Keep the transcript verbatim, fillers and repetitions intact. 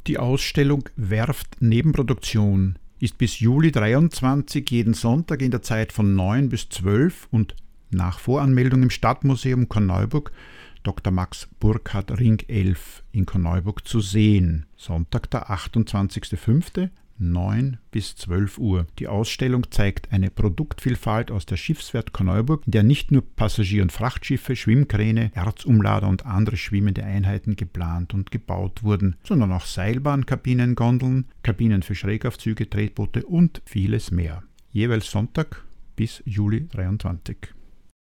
Die Ausstellung Werft Nebenproduktion ist bis Juli dreiundzwanzig jeden Sonntag in der Zeit von neun bis zwölf und nach Voranmeldung im Stadtmuseum Korneuburg Doktor Max Burkhardt Ring elf in Korneuburg zu sehen. Sonntag, der achtundzwanzigster fünfter neun bis zwölf Uhr. Die Ausstellung zeigt eine Produktvielfalt aus der Schiffswerft Korneuburg, in der nicht nur Passagier- und Frachtschiffe, Schwimmkräne, Erzumlader und andere schwimmende Einheiten geplant und gebaut wurden, sondern auch Seilbahnkabinen, Gondeln, Kabinen für Schrägaufzüge, Tretboote und vieles mehr. Jeweils Sonntag bis Juli dreiundzwanzig.